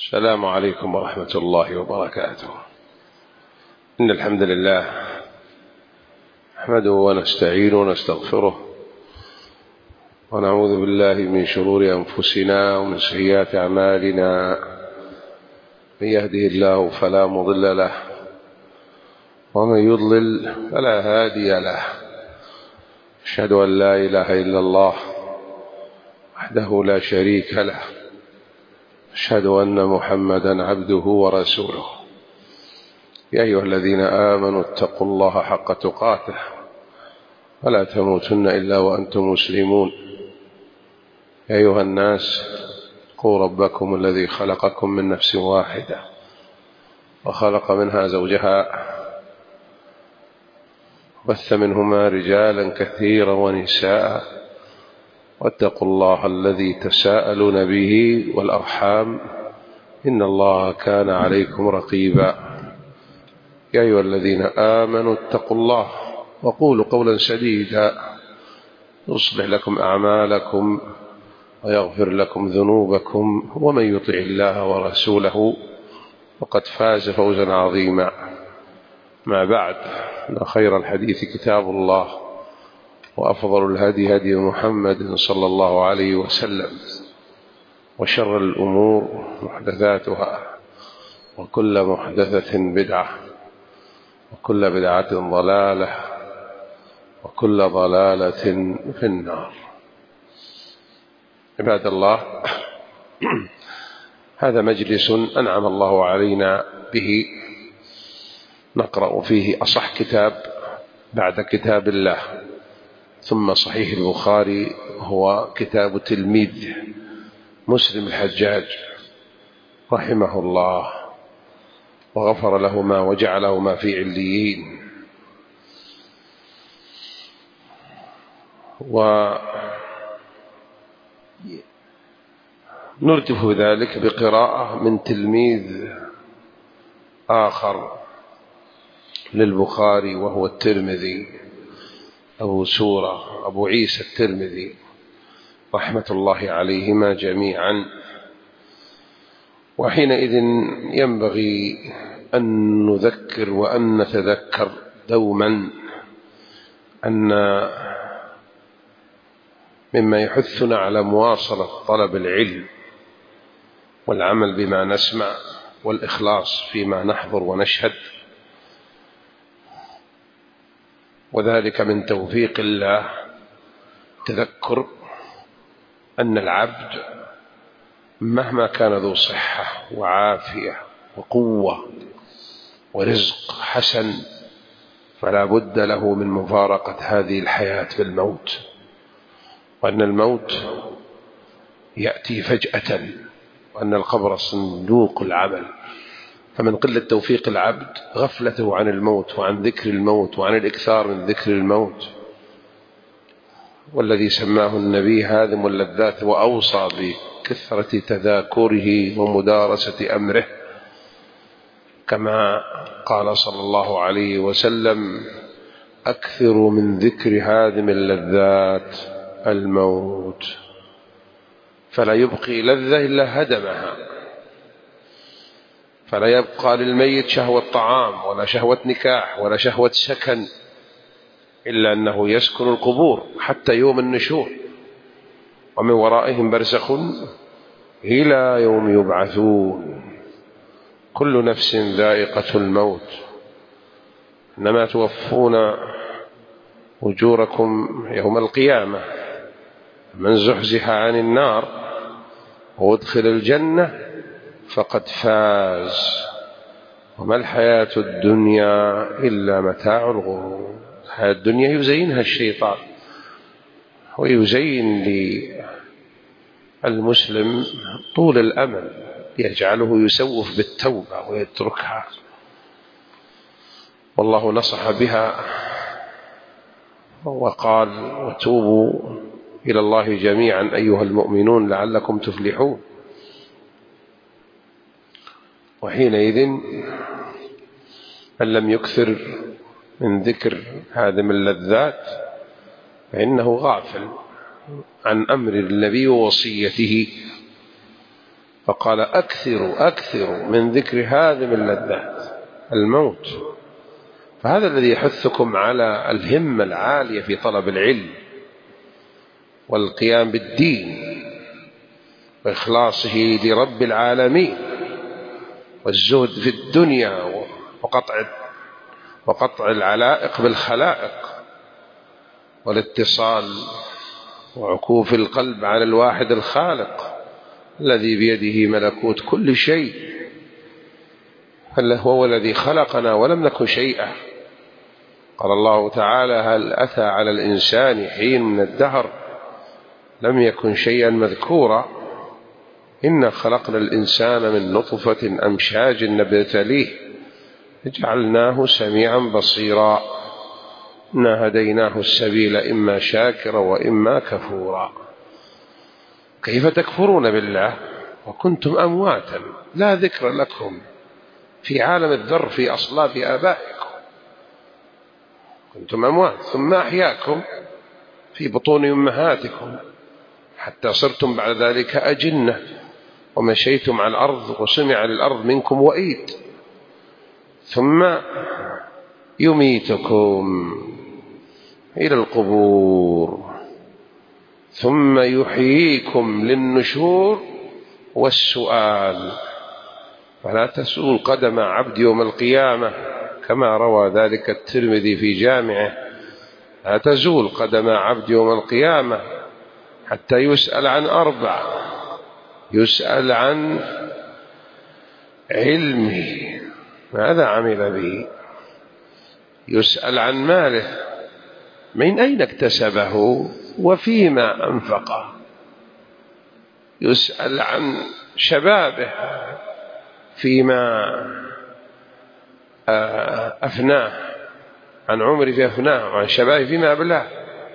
السلام عليكم ورحمة الله وبركاته. إن الحمد لله نحمده ونستعينه ونستغفره ونعوذ بالله من شرور أنفسنا ومن سيئات أعمالنا. من يهده الله فلا مضل له ومن يضلل فلا هادي له. أشهد أن لا إله إلا الله وحده لا شريك له. أشهد أن محمدا عبده ورسوله. يا أيها الذين آمنوا اتقوا الله حق تقاته ولا تموتن إلا وأنتم مسلمون. يا أيها الناس اتقوا ربكم الذي خلقكم من نفس واحدة وخلق منها زوجها وبث منهما رجالا كثيرا ونساء واتقوا الله الذي تساءلون به والأرحام إن الله كان عليكم رقيبا. يا أيها الذين آمنوا اتقوا الله وقولوا قولا سديدا يصلح لكم أعمالكم ويغفر لكم ذنوبكم ومن يطع الله ورسوله فقد فاز فوزا عظيما. ما بعد، خير الحديث كتاب الله وأفضل الهدي هدي محمد صلى الله عليه وسلم وشر الأمور محدثاتها وكل محدثة بدعة وكل بدعة ضلالة وكل ضلالة في النار. عباد الله، هذا مجلس أنعم الله علينا به نقرأ فيه أصح كتاب بعد كتاب الله ثم صحيح البخاري، هو كتاب تلميذ مسلم الحجاج رحمه الله وغفر لهما وجعلهما في عليين. ونردف ذلك بقراءة من تلميذ آخر للبخاري وهو الترمذي أبو سورة أبو عيسى الترمذي رحمة الله عليهما جميعا. وحينئذ ينبغي أن نذكر وأن نتذكر دوما أن مما يحثنا على مواصلة طلب العلم والعمل بما نسمع والإخلاص فيما نحضر ونشهد، وذلك من توفيق الله. تذكر أن العبد مهما كان ذو صحة وعافية وقوة ورزق حسن فلا بد له من مفارقة هذه الحياة بالموت، وأن الموت يأتي فجأة، وأن القبر صندوق العمل. فمن قلة توفيق العبد غفلته عن الموت وعن ذكر الموت وعن الإكثار من ذكر الموت، والذي سماه النبي هادم اللذات وأوصى بكثرة تذاكره ومدارسة أمره، كما قال صلى الله عليه وسلم: أكثروا من ذكر هادم اللذات الموت، فلا يبقي لذة إلا هدمها. فلا يبقى للميت شهوة طعام ولا شهوة نكاح ولا شهوة سكن إلا أنه يسكن القبور حتى يوم النشور، ومن ورائهم برزخ إلى يوم يبعثون. كل نفس ذائقة الموت، إنما توفون أجوركم يوم القيامة. من زحزح عن النار وادخل الجنة فقد فاز، وما الحياة الدنيا إلا متاع الغرور. الحياة الدنيا يزينها الشيطان، ويزين للمسلم طول الأمل، يجعله يسوف بالتوبة ويتركها، والله نصح بها وقال: وتوبوا إلى الله جميعا أيها المؤمنون لعلكم تفلحون. وحينئذ من لم يكثر من ذكر هادم اللذات فإنه غافل عن أمر النبي ووصيته فقال أكثروا من ذكر هذه اللذات الموت. فهذا الذي يحثكم على الهمة العالية في طلب العلم والقيام بالدين وإخلاصه لرب العالمين، والزهد في الدنيا وقطع العلائق بالخلائق، والاتصال وعكوف القلب على الواحد الخالق الذي بيده ملكوت كل شيء، هو الذي خلقنا ولم نكن شيئا. قال الله تعالى: هل أتى على الإنسان حين من الدهر لم يكن شيئا مذكورا إنا خلقنا الإنسان من نطفة أمشاج نبتليه جعلناه سميعا بصيرا إنا هديناه السبيل إما شاكرا وإما كفورا. كيف تكفرون بالله وكنتم أمواتا لا ذكر لكم في عالم الذر في أصلاب آبائكم، كنتم أموات ثم أحياكم في بطون أمهاتكم حتى صرتم بعد ذلك أجنة ومشيتم على الأرض وسمع للأرض منكم وإيد، ثم يميتكم إلى القبور ثم يحييكم للنشور والسؤال. فلا تزول قدم عبد يوم القيامة كما روى ذلك الترمذي في جامعه: لا تزول قدم عبد يوم القيامة حتى يسأل عن 4: يسأل عن علمه ماذا عمل به، يسأل عن ماله من أين اكتسبه وفيما أنفقه، يسأل عن شبابه فيما أفناه، عن عمره في أفناه، وعن شبابه فيما أبلاه،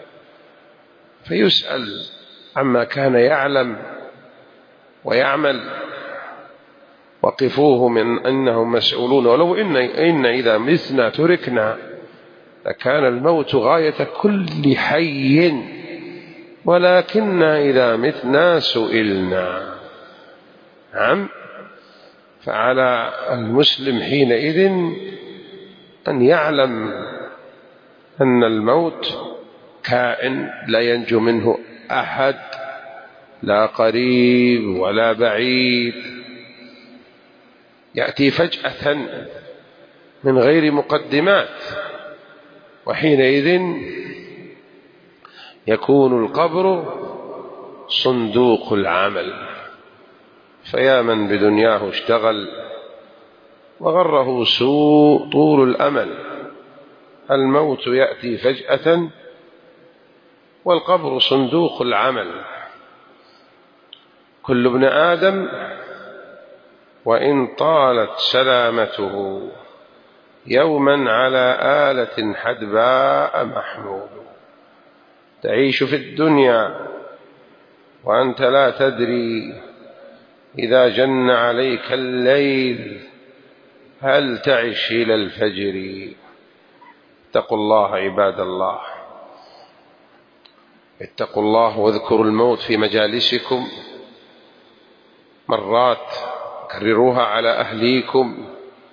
فيسأل عما كان يعلم ويعمل. وقفوه من أنهم مسؤولون ولو إن إذا متنا تركنا لكان الموت غاية كل حي ولكننا إذا متنا سئلنا. نعم. فعلى المسلم حينئذ أن يعلم أن الموت كائن لا ينجو منه أحد، لا قريب ولا بعيد، يأتي فجأة من غير مقدمات، وحينئذ يكون القبر صندوق العمل. فيا من بدنياه اشتغل وغره سوء طول الأمل، الموت يأتي فجأة والقبر صندوق العمل. كل ابن آدم وإن طالت سلامته يوما على آلة حدباء محمول. تعيش في الدنيا وأنت لا تدري إذا جن عليك الليل هل تعش إلى الفجر. اتقوا الله عباد الله، اتقوا الله واذكروا الموت في مجالسكم مرات، كرروها على أهليكم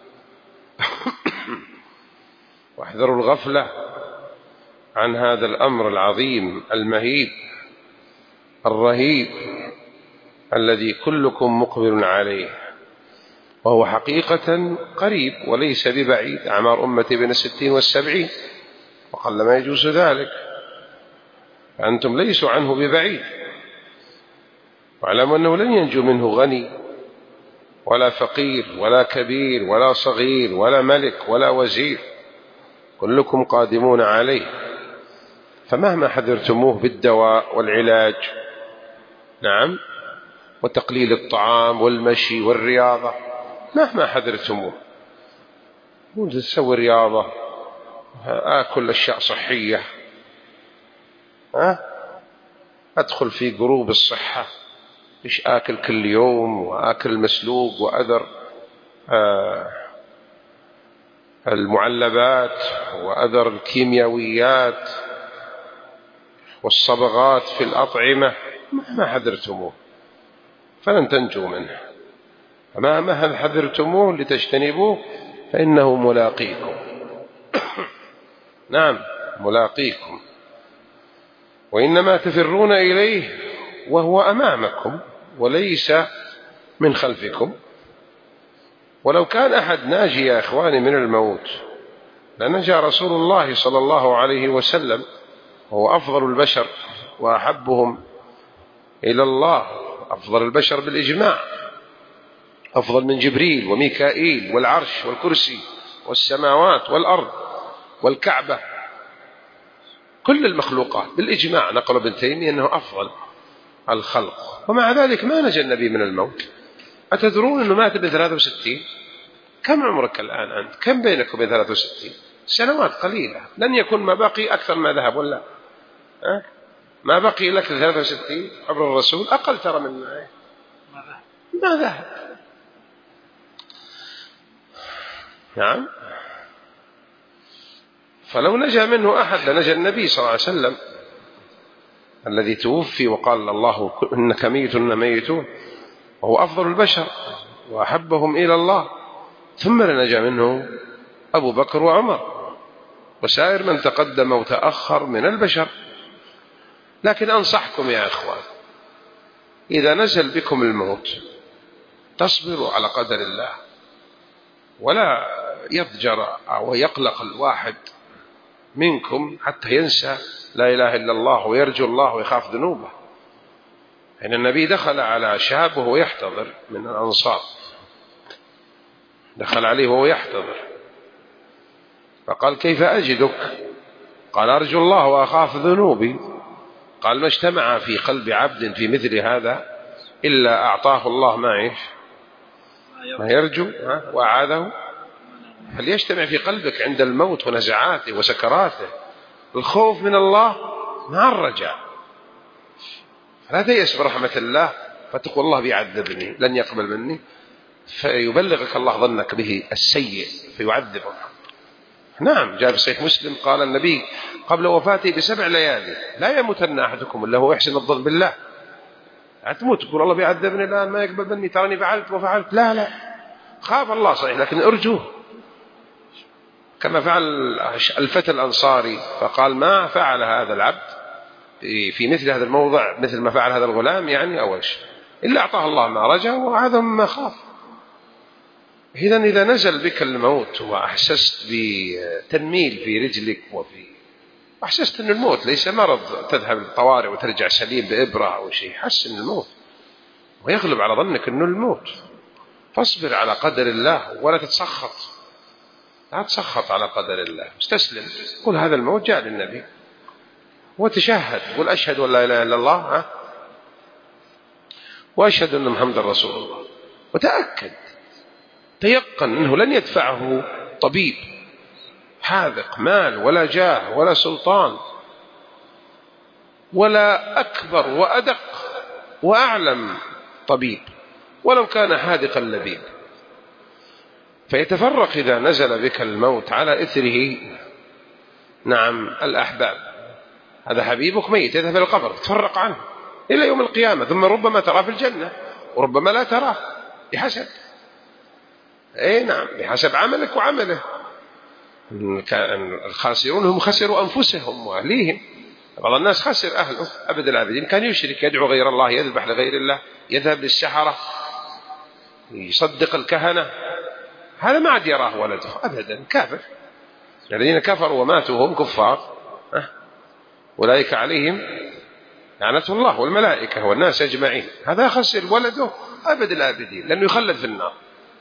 واحذروا الغفلة عن هذا الأمر العظيم المهيب الرهيب الذي كلكم مقبل عليه، وهو حقيقة قريب وليس ببعيد. أعمار أمتي بين 60 و70 وقل ما يجوز ذلك، فأنتم ليسوا عنه ببعيد. واعلموا أنه لن ينجو منه غني ولا فقير ولا كبير ولا صغير ولا ملك ولا وزير، كلكم قادمون عليه. فمهما حذرتموه بالدواء والعلاج، نعم، وتقليل الطعام والمشي والرياضة، مهما حذرتموه، تسوي رياضة، آكل أشياء صحية، أدخل في جروب الصحة، إيش آكل كل يوم، وآكل المسلوق وأذر المعلبات وأذر الكيميائيات والصبغات في الأطعمة، مهما حذرتموه فلن تنجو منه. فمهما حذرتموه لتجتنبوه فإنه ملاقيكم. نعم ملاقيكم، وإنما تفرون إليه وهو أمامكم وليس من خلفكم. ولو كان أحد ناجي يا إخواني من الموت لنجا رسول الله صلى الله عليه وسلم، وهو أفضل البشر وأحبهم إلى الله، أفضل البشر بالإجماع، أفضل من جبريل وميكائيل والعرش والكرسي والسماوات والأرض والكعبة، كل المخلوقات بالإجماع نقل ابن تيمية أنه أفضل الخلق، ومع ذلك ما نجا النبي من الموت. أتدرون أنه مات ب63؟ كم عمرك الآن أنت؟ كم بينك وبين 63 سنوات؟ قليلة، لن يكون ما بقي أكثر ما ذهب، ولا ما بقي لك 63 عمر الرسول، أقل ترى من ما ذهب. نعم، فلو نجا منه أحد لنجا النبي صلى الله عليه وسلم الذي توفي وقال الله إنك ميت ميتون، وهو أفضل البشر وأحبهم إلى الله. ثم لنجا منه أبو بكر وعمر وسائر من تقدم وتأخر من البشر. لكن أنصحكم يا أخوان، إذا نزل بكم الموت تصبروا على قدر الله، ولا يضجر أو يقلق الواحد منكم حتى ينسى لا إله إلا الله ويرجو الله ويخاف ذنوبه. إن النبي دخل على شاب وهو يحتضر من الأنصار، دخل عليه وهو يحتضر فقال كيف أجدك؟ قال أرجو الله وأخاف ذنوبي. قال ما اجتمع في قلب عبد في مثل هذا إلا أعطاه الله ما يرجو وأعاده. فليجتمع في قلبك عند الموت ونزعاته وسكراته الخوف من الله مع الرجاء، فلا تيأس برحمة الله فتقول الله بيعذبني لن يقبل مني، فيبلغك الله ظنك به السيء فيعذبك. نعم، جاء في صحيح مسلم قال النبي قبل وفاته ب7 ليالي لا يموتن أحدكم إلا هو يحسن الظن بالله. تموت تقول الله بيعذبني الآن ما يقبل مني تراني فعلت وفعلت، لا خاف الله صحيح لكن ارجوه، كما فعل الفتى الأنصاري فقال ما فعل هذا العبد في مثل هذا الموضع مثل ما فعل هذا الغلام يعني أول شيء إلا أعطاه الله ما رجا وعاذ ما خاف. إذا نزل بك الموت وأحسست بتنميل في رجلك وأحسست أن الموت ليس مرض تذهب للطوارئ وترجع سليم بإبرة أو شيء، حس أن الموت ويغلب على ظنك أنه الموت، فاصبر على قدر الله ولا تتسخط، لا تسخط على قدر الله، استسلم، قل هذا الموت جاء للنبي وتشهد، قل أشهد أن لا إله إلا الله وأشهد أن محمد رسول الله، وتأكد تيقن أنه لن يدفعه طبيب حاذق مال ولا جاه ولا سلطان ولا أكبر وأدق وأعلم طبيب ولو كان حاذقا لبيب. فيتفرق إذا نزل بك الموت على إثره نعم الأحباب، هذا حبيبك ميت يذهب إلى القبر تفرق عنه إلى يوم القيامة، ثم ربما تراه في الجنة وربما لا تراه بحسب نعم بحسب عملك وعمله. الخاسرون هم خسروا أنفسهم وأهليهم. بعض الناس خسر أهله أبد الآبدين، كان يشرك يدعو غير الله يذبح لغير الله يذهب للسحرة يصدق الكهنة، هذا ما عاد يراه ولده أبدا، كافر. الذين كفروا وماتوا وهم كفار أولئك عليهم لعنة الله والملائكة والناس أجمعين، هذا خسر ولده أبد الآبدين لأنه يخلد في النار.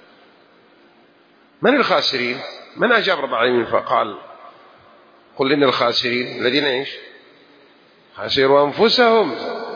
من الخاسرين؟ من أجاب رب العالمين فقال قل إن الخاسرين الذين خسروا أنفسهم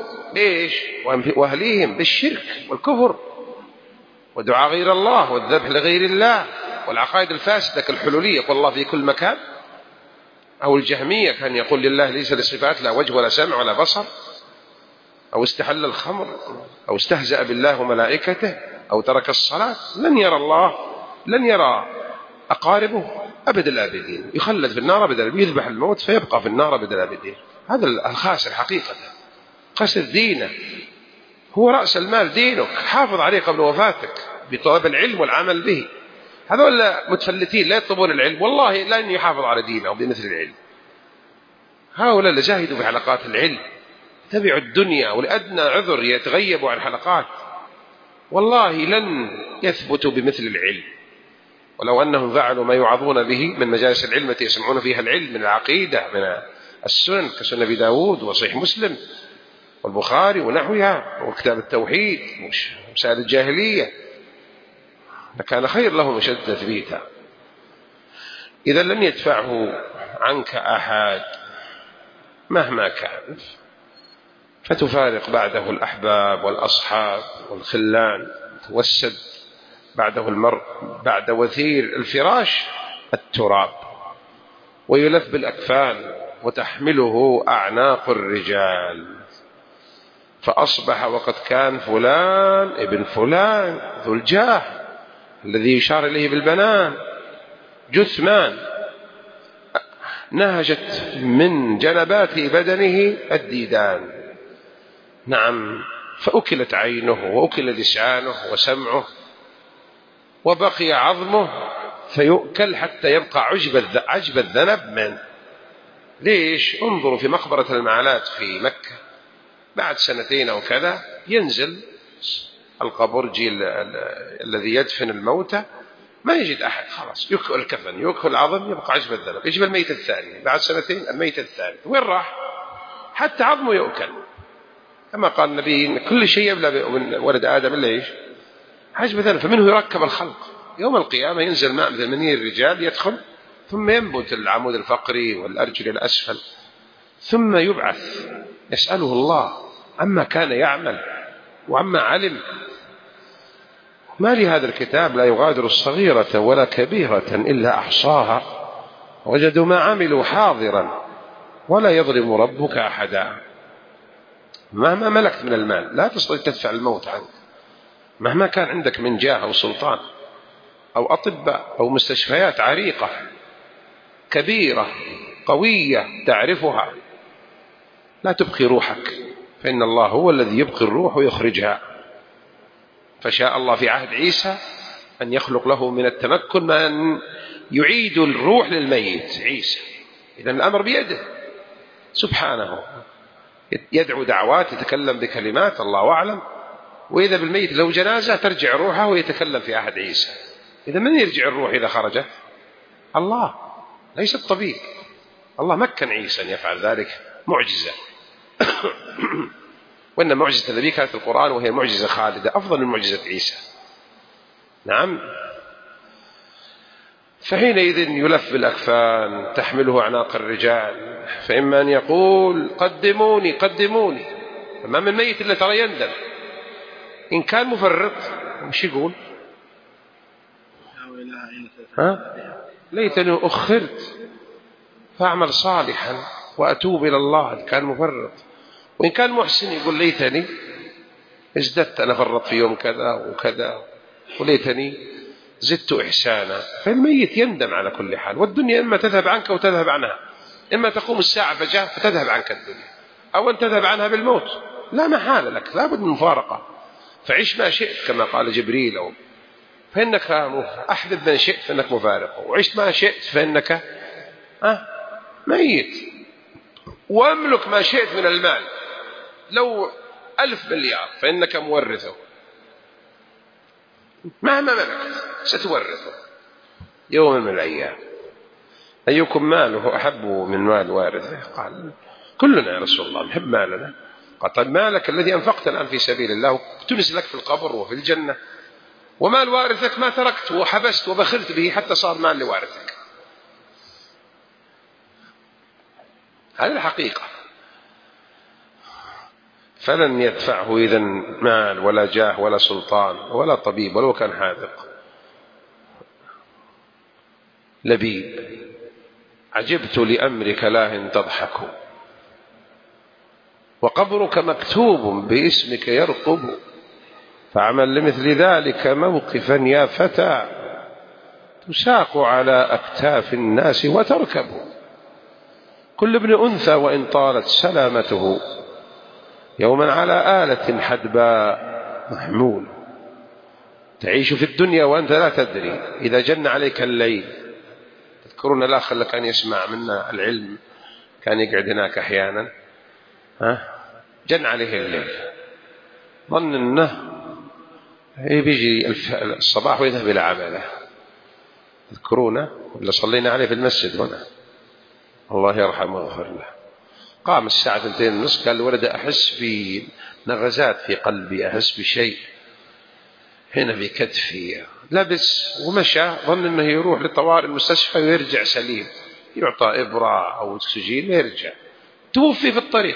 وأهليهم بالشرك والكفر ودعاء غير الله والذبح لغير الله والعقائد الفاسدة كالحلولية يقول الله في كل مكان، أو الجهمية كان يقول لله ليس لصفات لا وجه ولا سمع ولا بصر، أو استحل الخمر أو استهزأ بالله وملائكته أو ترك الصلاة، لن يرى أقاربه أبد الآبدين، يخلد في النار أبد الآبدين، يذبح الموت فيبقى في النار أبد الآبدين. هذا الخاسر حقيقة، خسر دينه، هو رأس المال دينك، حافظ عليه قبل وفاتك بطلب العلم والعمل به. هذول متفلتين لا يطلبون العلم، والله لن يحافظ على دينه بمثل العلم. هؤلاء اللي جاهدوا في حلقات العلم تبعوا الدنيا ولأدنى عذر يتغيبوا عن حلقات، والله لن يثبتوا بمثل العلم. ولو أنهم فعلوا ما يوعظون به من مجالس العلم التي يسمعون فيها العلم من العقيدة من السنن كسنة أبي داود وصحيح مسلم والبخاري ونحوها وكتاب التوحيد ومسائل الجاهلية، لكان خير لهم وشد تثبيتا. إذا لم يدفعه عنك أحد مهما كان، فتفارق بعده الأحباب والأصحاب والخلان، توسد بعده المرء بعد وثير الفراش التراب، ويلف بالأكفان وتحمله أعناق الرجال، فأصبح وقد كان فلان ابن فلان ذو الجاه الذي يشار إليه بالبنان جثمان نهجت من جنبات بدنه الديدان. نعم، فأكلت عينه وأكل لسانه وسمعه وبقي عظمه فيؤكل حتى يبقى عجب الذنب من. ليش؟ انظروا في مقبرة المعلات في مكة بعد سنتين أو كذا ينزل القبرجي الذي يدفن الموتى ما يجد أحد، خلاص يؤكل الكفن يؤكل العظم يبقى عجب الذنب. يجب الميت الثاني بعد سنتين، الميت الثالث وين راح؟ حتى عظمه يؤكل، كما قال النبي إن كل شيء يبلى من ولد آدم إلا إيش؟ عجب الذنب. فمنه يركب الخلق يوم القيامة، ينزل ماء مثل مني الرجال يدخل، ثم ينبت العمود الفقري والأرجل الأسفل، ثم يبعث يسأله الله عما كان يعمل وعما علم. ما لهذا الكتاب لا يغادر الصغيرة ولا كبيرة إلا أحصاها وجدوا ما عملوا حاضرا ولا يظلم ربك أحدا. مهما ملكت من المال لا تستطيع تدفع الموت عنك، مهما كان عندك من جاه أو سلطان أو أطباء أو مستشفيات عريقة كبيرة قوية تعرفها، لا تبقي روحك، فإن الله هو الذي يبقي الروح ويخرجها. فشاء الله في عهد عيسى أن يخلق له من التمكن من يعيد الروح للميت عيسى. إذن الأمر بيده سبحانه، يدعو دعوات يتكلم بكلمات الله أعلم، وإذا بالميت لو جنازة ترجع روحه ويتكلم في عهد عيسى. إذا من يرجع الروح إذا خرجت؟ الله، ليس الطبيب. الله مكن عيسى أن يفعل ذلك معجزة وإن معجزة النبي كانت القرآن، وهي معجزة خالدة أفضل من معجزة عيسى. نعم. فحينئذ يلف بالأكفان تحمله أعناق الرجال، فإما أن يقول قدموني قدموني، فما من ميت إلا ترى يندم. إن كان مفرط وش يقول؟ ليتني أخرت فأعمل صالحا وأتوب إلى الله. إن كان مفرط. وإن كان محسن يقول ليتني ازددت، أنا فرط في يوم كذا وكذا وليتني زدت إحسانا. فالميت يندم على كل حال. والدنيا إما تذهب عنك وتذهب عنها، إما تقوم الساعة فجأة فتذهب عنك الدنيا، أو أن تذهب عنها بالموت، لا محال لك، لا بد من مفارقة. فعيش ما شئت كما قال جبريل، فإنك أحبب من شئت فإنك مفارق، وعشت ما شئت فإنك ميت. واملك ما شئت من المال، لو 1000 مليار فإنك مورثه، مهما ملكت ستورثه يوم من الأيام. أيكم ماله أحب من مال وارثه؟ قال كلنا يا رسول الله نحب مالنا. قال طيب مالك الذي أنفقت الآن في سبيل الله تنس لك في القبر وفي الجنة، ومال وارثك ما تركت وحبست وبخلت به حتى صار مال لوارثك. هذه الحقيقة. فلن يدفعه إذن مال ولا جاه ولا سلطان ولا طبيب ولو كان حاذق. لبيب عجبت لأمرك لاه تضحك، وقبرك مكتوب باسمك يرقب، فاعمل لمثل ذلك موقفا يا فتى، تساق على أكتاف الناس وتركب. كل ابن أنثى وإن طالت سلامته، يوما على آلة حدباء محمول. تعيش في الدنيا وأنت لا تدري. إذا جن عليك الليل، تذكرون الأخ اللي كان يسمع منا العلم كان يقعد هناك أحيانا، جن عليه الليل، ظن أنه بيجي الصباح ويذهب إلى عمله. تذكرونه اللي صلينا عليه في المسجد هنا، الله يرحمه ويغفر له. قام الساعة 2:30 قال الولد أحس بنغزات في قلبي، أحس بشيء هنا في كتفي. لبس ومشى، ظن أنه يروح لطوارئ المستشفى ويرجع سليم، يعطى إبرة أو أكسجين ويرجع. توفي في الطريق.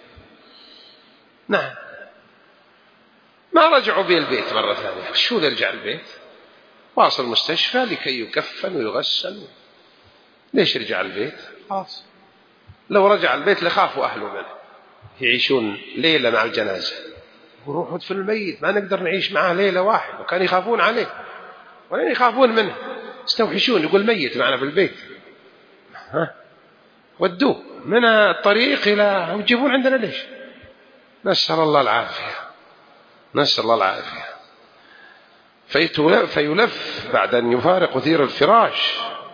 نعم، ما رجعوا به البيت مرة ثانية. شو يرجع البيت؟ واصل المستشفى لكي يكفن ويغسل. ليش يرجع البيت؟ خلاص، لو رجع البيت لخافوا أهله منه، يعيشون ليلة مع الجنازة، وروح ادفن الميت، ما نقدر نعيش معه ليلة واحدة. وكان يخافون عليه ولا يخافون منه، يستوحشون، يقول ميت معنا في البيت، ودوه من الطريق إلى وتجيبون عندنا ليش؟ نسأل الله العافية، نسأل الله العافية. فيلف بعد أن يفارق وثير الفراش،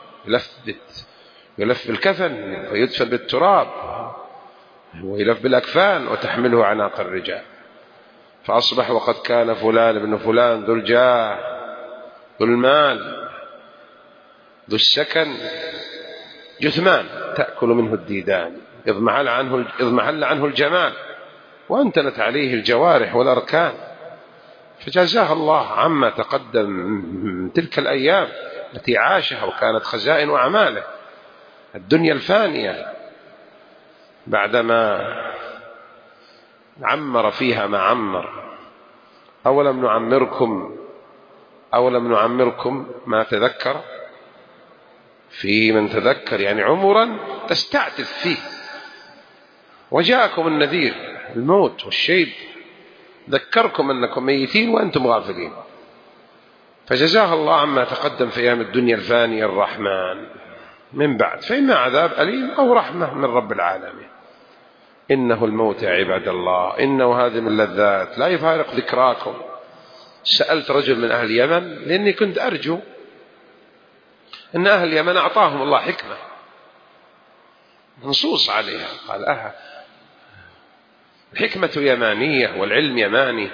يلف بالكفن ويدفن بالتراب، ويلف بالأكفان وتحمله عناق الرجال. فأصبح وقد كان فلان ابن فلان ذو الجاه ذو المال ذو السكن جثمان تأكل منه الديدان، اضمحل عنه الجمال، وأنتنت عليه الجوارح والأركان. فجزاه الله عما تقدم من تلك الأيام التي عاشها وكانت خزائن أعماله الدنيا الفانية، بعدما عمر فيها ما عمر. أولم نعمركم ما تذكر في من تذكر، يعني عمرا تستعتف فيه. وجاءكم النذير الموت والشيب، ذكركم أنكم ميتين وأنتم غافلين. فجزاه الله عما تقدم في أيام الدنيا الفانية الرحمن من بعد، فإما عذاب أليم أو رحمة من رب العالمين. إنه الموت يا عباد الله، إنه هادم اللذات لا يفارق ذكراكم. سألت رجل من أهل اليمن لأني كنت أرجو أن أهل اليمن أعطاهم الله حكمة منصوص عليها. قال الحكمة يمانية والعلم يماني.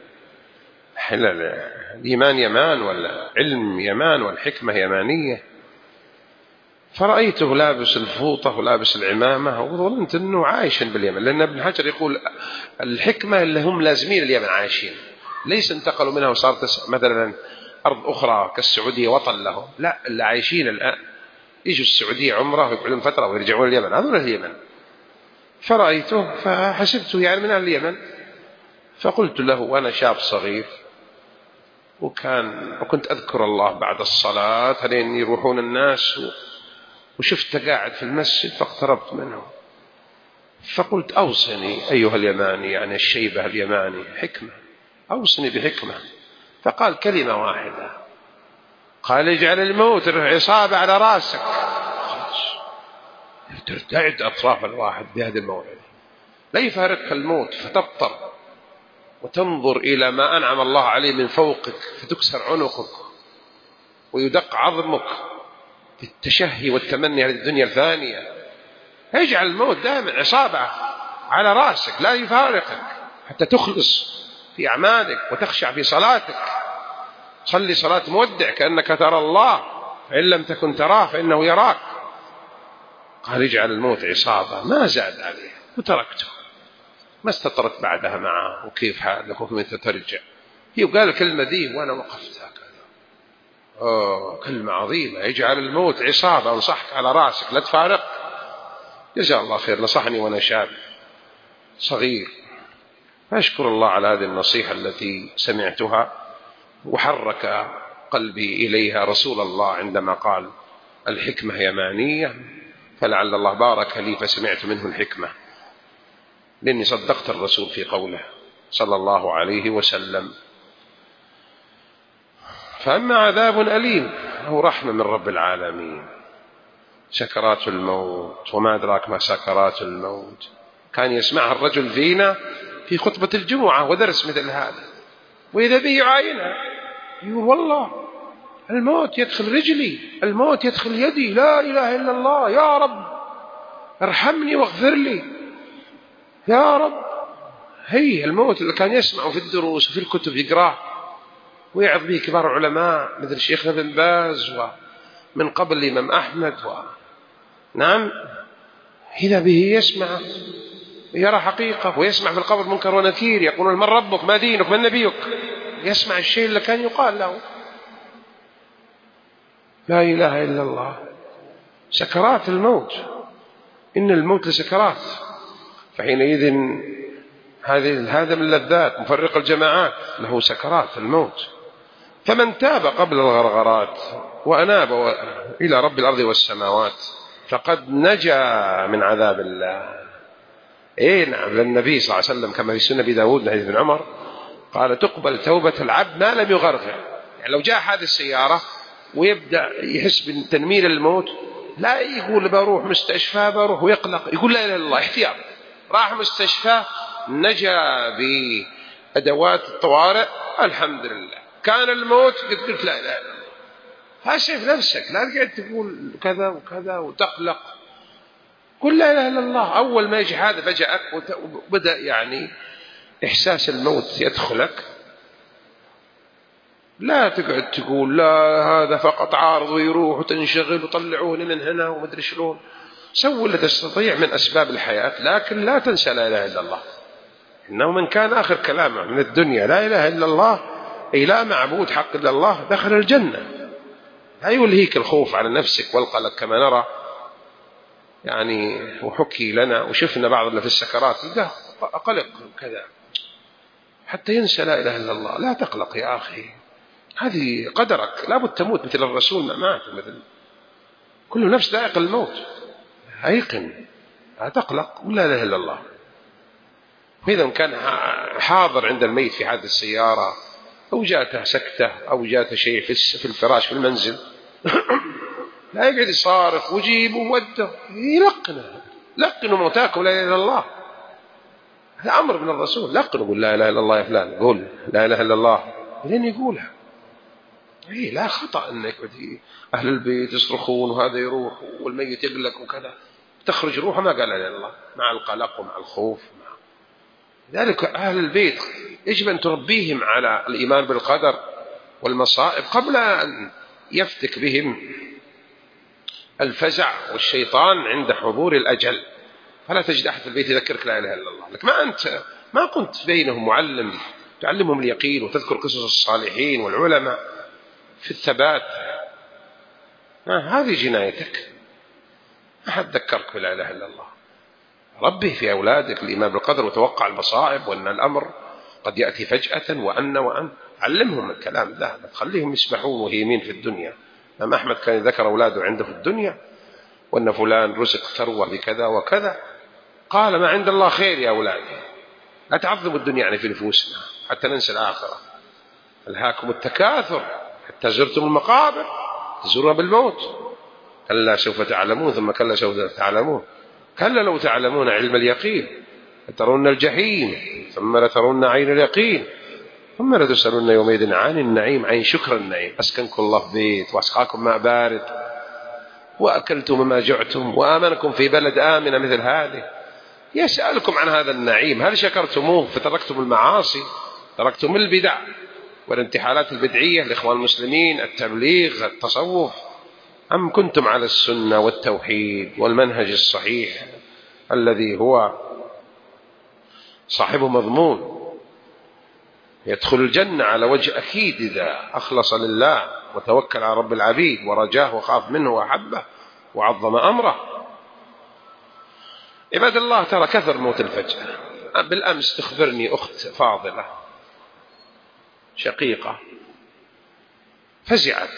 الإيمان يمان والعلم يمان والحكمة يمانية. فرأيته لابس الفوطة ولابس العمامة وظننت أنه عايش باليمن، لأن ابن حجر يقول الحكمة اللي هم لازمين اليمن عايشين، ليس انتقلوا منها وصارت مثلا أرض أخرى كالسعودية وطن لهم، لا، اللي عايشين الآن يجوا السعودية عمره ويقعدون فترة ويرجعون اليمن، هذول اليمن. فرأيته فحسبته يعني من أهل اليمن، فقلت له وأنا شاب صغير وكنت أذكر الله بعد الصلاة لين يروحون الناس، وشفته قاعد في المسجد فاقتربت منه فقلت أوصني أيها اليماني، يعني الشيبة اليماني، حكمة، أوصني بحكمة. فقال كلمة واحدة، قال اجعل الموت عصابة على راسك. ترتعد أطراف الواحد بهذه الموعظة، لا يفارقك الموت فتبطر وتنظر إلى ما أنعم الله عليه من فوقك فتكسر عنقك ويدق عظمك في التشهي والتمني على الدنيا الفانية. اجعل الموت دائما عصابة على راسك لا يفارقك حتى تخلص في أعمالك وتخشع في صلاتك. صلي صلاة مودع كأنك ترى الله، فإن لم تكن تراه فإنه يراك. قال اجعل الموت عصابة، ما زاد عليه وتركته، ما استطرت بعدها معه وكيف حالك وكيف ترجع. هي قال الكلمة دي وأنا وقفت هكذا، كلمة عظيمة، اجعل الموت عصابة، انصحك على راسك لا تفارق. جزاه الله خير، نصحني وأنا شاب صغير، فأشكر الله على هذه النصيحة التي سمعتها وحرك قلبي إليها رسول الله عندما قال الحكمة يمانية، فلعل الله بارك لي فسمعت منه الحكمة، لأني صدقت الرسول في قوله صلى الله عليه وسلم. فأما عذاب أليم هو رحمة من رب العالمين، سكرات الموت، وما أدراك ما سكرات الموت. كان يسمعها الرجل فينا في خطبة الجمعة ودرس مثل هذا، وإذا به يعاينها يقول والله الموت يدخل رجلي، الموت يدخل يدي، لا إله إلا الله، يا رب ارحمني واغفر لي يا رب. هي الموت اللي كان يسمعه في الدروس وفي الكتب يقراه ويعظ به كبار العلماء مثل شيخنا بن باز ومن قبل الإمام أحمد نعم، إذا به يسمع يرى حقيقة، ويسمع في القبر منكر ونكير، يقولون من ربك ما دينك من نبيك، يسمع الشيء اللي كان يقال له. لا إله إلا الله. سكرات الموت، إن الموت لسكرات، فحينئذ هذا من اللذات مفرق الجماعات، له سكرات الموت. فمن تاب قبل الغرغرات وأناب إلى رب الأرض والسماوات فقد نجا من عذاب الله. إيه نعم، للنبي صلى الله عليه وسلم كما في سنة أبي داود حديث ابن عمر قال تقبل توبة العبد ما لم يغرغر. يعني لو جاء حادث السيارة ويبدأ يحس بتنميل الموت، لا يقول بروح مستشفى بروح ويقلق، يقول لا إله إلا الله احتياط. راح مستشفى نجا بأدوات الطوارئ الحمد لله. كان الموت قلت لا إله إلا الله. هاشف نفسك، لا تقعد تقول كذا وكذا وتقلق، قل لا إله إلا الله. أول ما يجي هذا فجأك وبدأ يعني إحساس الموت يدخلك، لا تقعد تقول لا هذا فقط عارض ويروح وتنشغل وطلعوني من هنا ومدري شلون. سوي اللي تستطيع من أسباب الحياة، لكن لا تنسى لا إله إلا الله. إنه من كان آخر كلامه من الدنيا لا إله إلا الله، أي لا معبود حق إلا الله، دخل الجنة. لا يلهيك الخوف على نفسك والقلق كما نرى يعني، وحكي لنا وشفنا بعض اللي في السكرات قلق كذا حتى ينسى لا إله إلا الله. لا تقلق يا أخي، هذه قدرك، لا بد تموت مثل الرسول ما مات، مثل كل نفس ذائق الموت. أيقن، لا تقلق ولا إله إلا الله. وإذا كان حاضر عند الميت في حادث السيارة أو جاءته سكتة أو جاءته شيء في الفراش في المنزل لا يقعد يصارخ وجيبه ووده، لقنوا موتاكم لا إله إلا الله. هذا أمر من الرسول، لقنوا قل لا إله إلا الله يا فلان، قل لا إله إلا الله لين يقولها. لا خطأ أنك أهل البيت يصرخون وهذا يروح والميت يقلق وكذا، تخرج روحه ما قال لا إله إلا الله، مع القلق ومع الخوف. ذلك أهل البيت يجب أن تربيهم على الإيمان بالقدر والمصائب قبل أن يفتك بهم الفزع والشيطان عند حضور الأجل. فلا تجد أحد في البيت يذكرك لا إله إلا الله، لك ما كنت بينهم معلم تعلمهم اليقين وتذكر قصص الصالحين والعلماء في الثبات. هذه جنايتك، ما حد ذكرك بلا إله إلا الله. ربي في أولادك الإيمان بالقدر وتوقع المصائب وأن الأمر قد يأتي فجأة وأن علمهم الكلام ده، ما تخليهم يسبحون وهيمين في الدنيا. أما أحمد كان ذكر أولاده عنده في الدنيا وأن فلان رزق ثروة بكذا وكذا، قال ما عند الله خير يا أولادي، لا تعظموا الدنيا يعني في نفوسنا حتى ننسى الآخرة. ألهاكم التكاثر حتى زرتم المقابر، تزورون بالموت، كلا سوف تعلمون ثم كلا سوف تعلمون، كلا لو تعلمون علم اليقين لترون الجحيم ثم لترون عين اليقين ثم لتسألون يومئذ عن النعيم. عين شكر النعيم، أسكنكم الله في بيت وأسقاكم ماء بارد وأكلتم مما جعتم وآمنكم في بلد آمنة مثل هذه، يسألكم عن هذا النعيم هل شكرتموه فتركتم المعاصي، تركتم البدع والانتحالات البدعية لإخوان المسلمين، التبليغ، التصوف، أم كنتم على السنة والتوحيد والمنهج الصحيح الذي هو صاحبه مضمون يدخل الجنة على وجه أكيد إذا أخلص لله وتوكل على رب العبيد ورجاه وخاف منه وأحبه وعظم أمره. عباد الله، ترى كثر موت الفجأة. بالأمس تخبرني أخت فاضلة شقيقة فزعت،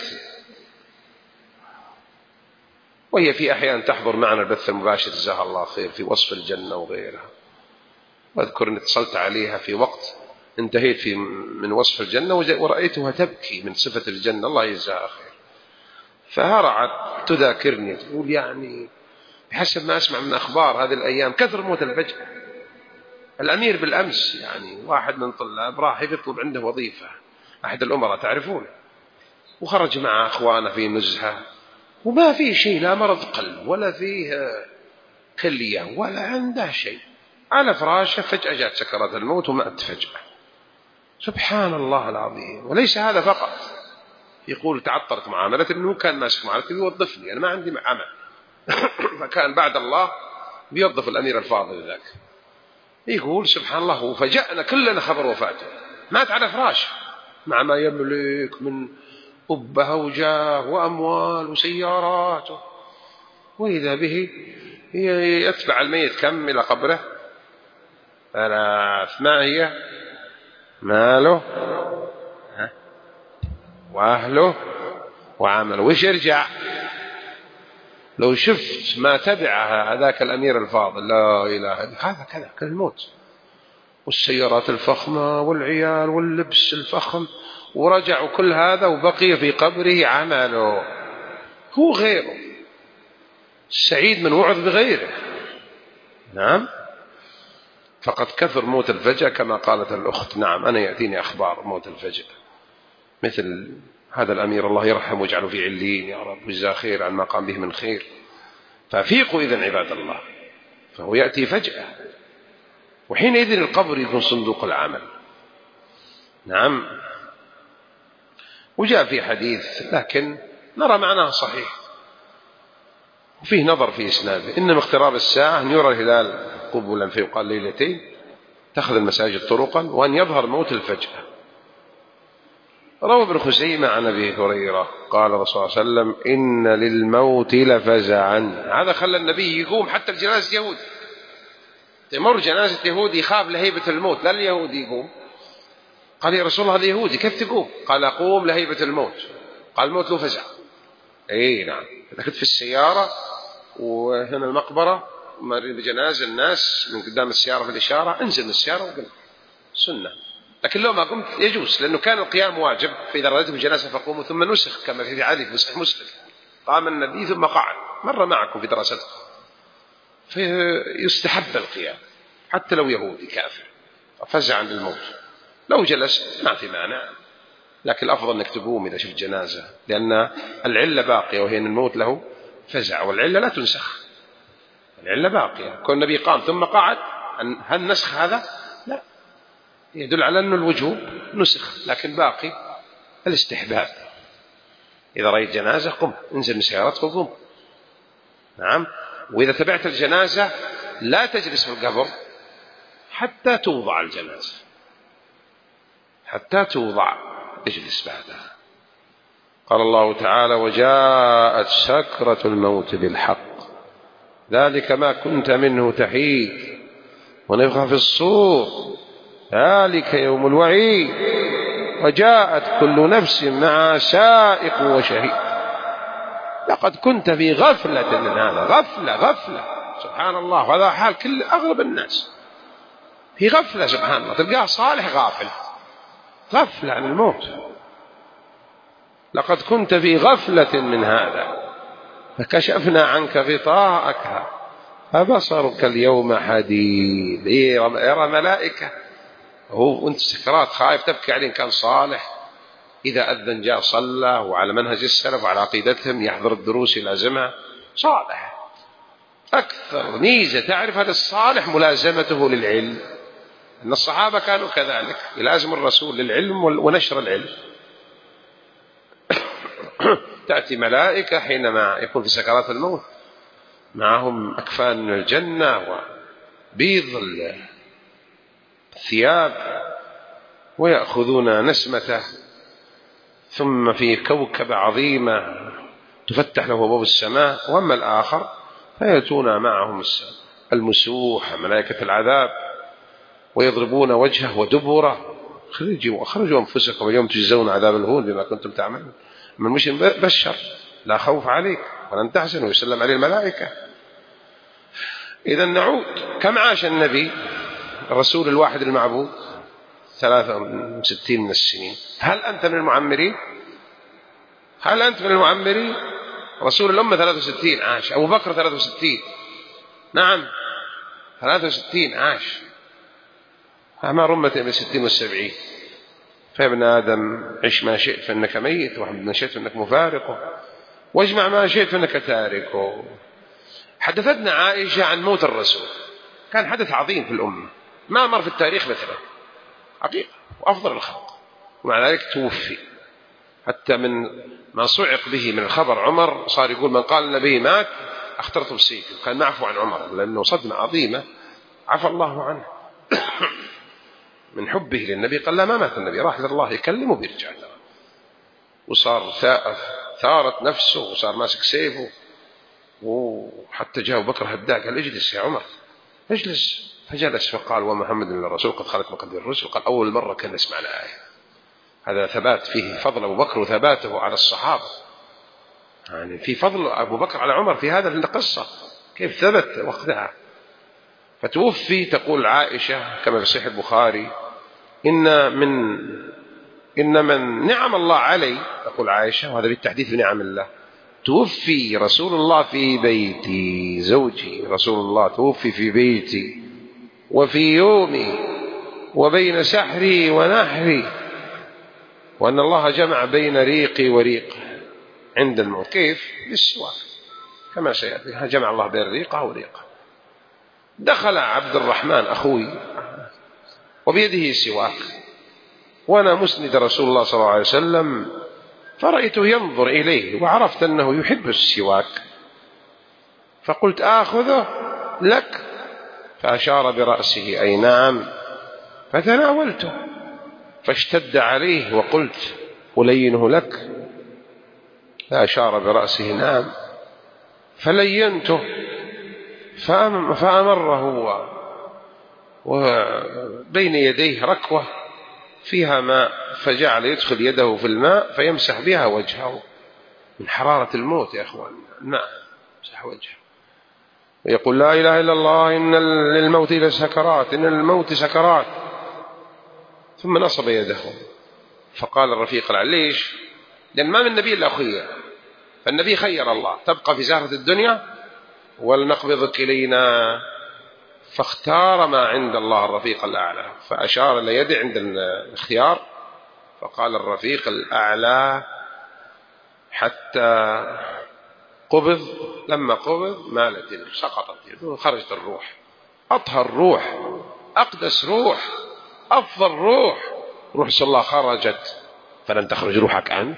وهي في أحيان تحضر معنا البث المباشر جزاها الله خير في وصف الجنة وغيرها، وأذكر أن اتصلت عليها في وقت انتهيت من وصف الجنة ورأيتها تبكي من صفة الجنة، الله يجزاها خير. فهرعت تذاكرني تقول يعني بحسب ما أسمع من أخبار هذه الأيام كثر موت الفجأة. الأمير بالأمس يعني واحد من طلاب راح يطلب عنده وظيفة، أحد الأمراء تعرفونه، وخرج مع أخوانه في نزهة وما فيه شيء، لا مرض قلب ولا فيه كلية ولا عنده شيء، على فراشه فجأة جاءت سكرات الموت ومات فجأة. سبحان الله العظيم. وليس هذا فقط، يقول تعطرت معاملة أنه كان ماسك معاملتي بيوظفني، أنا ما عندي عمل فكان بعد الله بيوظف الأمير الفاضل ذاك. يقول سبحان الله وفجأنا كلنا خبر وفاته، مات على فراشه مع ما يملك من أبه وجاه وأموال وسيارات، وإذا به يتبع الميت كم إلى قبره؟ 3. ما هي؟ ماله وأهله وعمله. وش يرجع؟ لو شفت ما تبعها هذاك الأمير الفاضل، لا إله إلا هذا كذا كالموت، والسيارات الفخمة والعيال واللبس الفخم، ورجع كل هذا وبقي في قبره عمله، هو غيره. السعيد من وعظ بغيره. نعم. فقد كثر موت الفجأة كما قالت الأخت. نعم أنا يأتيني أخبار موت الفجأة، مثل هذا الأمير الله يرحمه ويجعله في عليين يا رب، وجزاه خير عن ما قام به من خير. ففيقوا إذن عباد الله، فهو يأتي فجأة، وحينئذ القبر يكون صندوق العمل. نعم. وجاء في حديث لكن نرى معناه صحيح وفيه نظر في إسناده، إنما اقتراب الساعة أن يرى الهلال قبلا فيقال ليلتين، تأخذ المساجد طرقا، وأن يظهر موت الفجأة. روى ابن خزيمة عن أبي هريرة قال الرسول صلى الله عليه وسلم إن للموت لفزعا. هذا خلى النبي يقوم حتى الجنازة يهودي، تمر جنازة يهودي يخاف لهيبة الموت، لا اليهودي يقوم. قال يا رسول الله هذا يهودي كيف تقوم؟ قال أقوم لهيبة الموت. قال الموت له فزع. أي نعم. إذا كنت في السيارة وهنا المقبرة مر بجنازة، الناس من قدام السيارة في الإشارة، انزل من السيارة وقم، سنة. لكن لو ما قمت يجوز، لأنه كان القيام واجب، فإذا رأيتم الجنازة فقوموا، ثم نسخ كما في حديث في صحيح مسلم، قام النبي ثم قعد، مر معكم في دراستكم، فيستحب القيام حتى لو يهودي كافر فزعا للموت. لو جلس ما في مانع، لكن الأفضل أنك تقوم إذا شفت جنازة، لأن العلة باقية، وهي أن الموت له فزع، والعلة لا تنسخ، العلة باقية. كون النبي قام ثم قعد، هل نسخ هذا؟ لا، يدل على أن الوجوب نسخ، لكن باقي الاستحباب. إذا رأيت جنازة قم، انزل من سيارتك وقم. نعم. وإذا تبعت الجنازة لا تجلس في القبر حتى توضع الجنازة، حتى توضع اجلس بعدها. قال الله تعالى وجاءت سكرة الموت بالحق ذلك ما كنت منه تحيد ونفخ في الصور ذلك يوم الوعيد وجاءت كل نفس مع سائق وشهيد. لقد كنت في غفلة من هذا، غفلة سبحان الله. وهذا حال كل أغلب الناس في غفلة، سبحان الله، تلقاه صالح غفلة عن الموت. لقد كنت في غفلة من هذا فكشفنا عنك غطاءك فبصرك اليوم حديد. يرى ملائكة هو وانت سكرات خايف تبكي عليه، كان صالح إذا أذن جاء صلى، وعلى منهج السلف وعلى عقيدتهم يحضر الدروس يلازمها، صالح. أكثر ميزة تعرف هذا الصالح ملازمته للعلم، أن الصحابة كانوا كذلك يلازم الرسول للعلم ونشر العلم. تأتي ملائكة حينما يكون في سكرات الموت معهم أكفان من الجنة وبيض الثياب، ويأخذون نسمته، ثم في كوكبة عظيمة تفتح له أبواب السماء، وأما الآخر فيأتون معهم المسوح ملائكة العذاب ويضربون وجهه ودبره أخرجوا أنفسكم اليوم تجزون عذاب الهون بما كنتم تعملون. من مش بشر لا خوف عليك ولن تحزن ويسلم عليه الملائكة. إذا نعود، كم عاش النبي الرسول الواحد المعبود؟ 63 من السنين. هل أنت من المعمرين؟ هل أنت من المعمرين؟ رسول الأمة 63 عاش، أبو بكر 63، نعم 63 عاش، أعمار أمتي بين 60 و70. فيا ابن آدم عش ما شئت فإنك ميت، واحمد ما شئت فإنك مفارقه، واجمع ما شئت فإنك تاركه. حدثتنا عائشة عن موت الرسول، كان حدث عظيم في الأمة ما مر في التاريخ مثله حقيقة، وأفضل الخلق، ومع ذلك توفي. حتى من ما صعق به من الخبر عمر صار يقول من قال النبي مات اخترت بسيفي، وكان معفو عن عمر لأنه صدمة عظيمة عفى الله عنه من حبه للنبي. قال لا ما مات النبي، راح لله يكلمه بيرجع له، وصار ثارت نفسه وصار ماسك سيفه. وحتى جاء أبو بكر هداك قال اجلس يا عمر اجلس، فجلس فقال ومحمد إلا الرسول قد خلت من قبل الرسل. قال أول مرة كان نسمع الآية. هذا ثبات فيه فضل أبو بكر وثباته على الصحابة، يعني في فضل أبو بكر على عمر في هذا القصة كيف ثبت وقتها. فتوفي. تقول عائشة كما في صحيح البخاري إن من نعم الله علي، تقول عائشة وهذا بالتحديث بنعم الله، توفي رسول الله في بيتي، زوجي رسول الله توفي في بيتي وفي يومي وبين سحري ونحري، وأن الله جمع بين ريقي وريقه عند الموت. كيف؟ بالسواك كما سيأتي، جمع الله بين ريقه وريقه. دخل عبد الرحمن أخوي وبيده سواك، وأنا مسند رسول الله صلى الله عليه وسلم، فرأيته ينظر إليه وعرفت أنه يحب السواك، فقلت آخذه لك، فأشار برأسه أي نعم، فتناولته، فاشتد عليه وقلت ألينه لك، فأشار برأسه نعم، فلينته، فأمره هو وبين يديه ركوة فيها ماء، فجعل يدخل يده في الماء فيمسح بها وجهه من حرارة الموت يا أخوان. الماء يمسح وجهه ويقول لا إله إلا الله إن للموت لسكرات، إن للموت سكرات. ثم نصب يده، فقال الرفيق ليش؟ لأن ما من نبي إلا أخيه، فالنبي خير الله تبقى في زهرة الدنيا ولنقبضك إلينا، فاختار ما عند الله الرفيق الأعلى، فأشار ليده عند الاختيار، فقال الرفيق الأعلى حتى قبض. لما قبض مالت سقطت يده، خرجت الروح، أطهر روح، أقدس روح، أفضل روح، روح صلى الله خرجت، فلن تخرج روحك أنت؟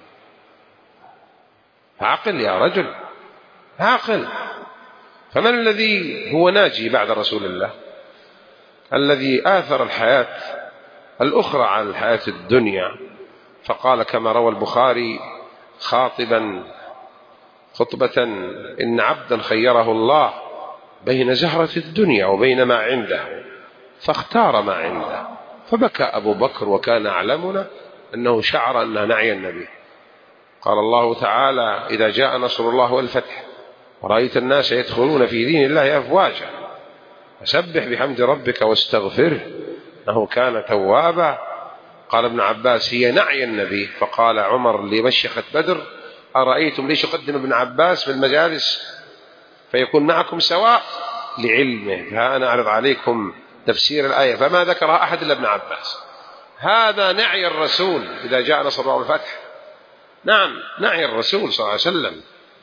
عقل يا رجل، عقل. فمن الذي هو ناجي بعد رسول الله؟ الذي آثر الحياة الأخرى على الحياة الدنيا. فقال كما روى البخاري خاطبا خطبة إن عبدا خيره الله بين زهرة الدنيا وبين ما عنده، فاختار ما عنده، فبكى أبو بكر وكان أعلمنا أنه شعر أنه نعي النبي. قال الله تعالى إذا جاء نصر الله والفتح ورأيت الناس يدخلون في دين الله أفواجا فسبح بحمد ربك واستغفره إنه كان توابا. قال ابن عباس هي نعي النبي. فقال عمر لمشيخة بدر أرأيتم ليش يقدم ابن عباس في المجالس فيكون معكم سواء لعلمه، فأنا أعرض عليكم تفسير الآية فما ذكرها أحد إلا ابن عباس. هذا نعي الرسول إذا جاء نصر الله والفتح، نعم نعي الرسول صلى الله عليه وسلم.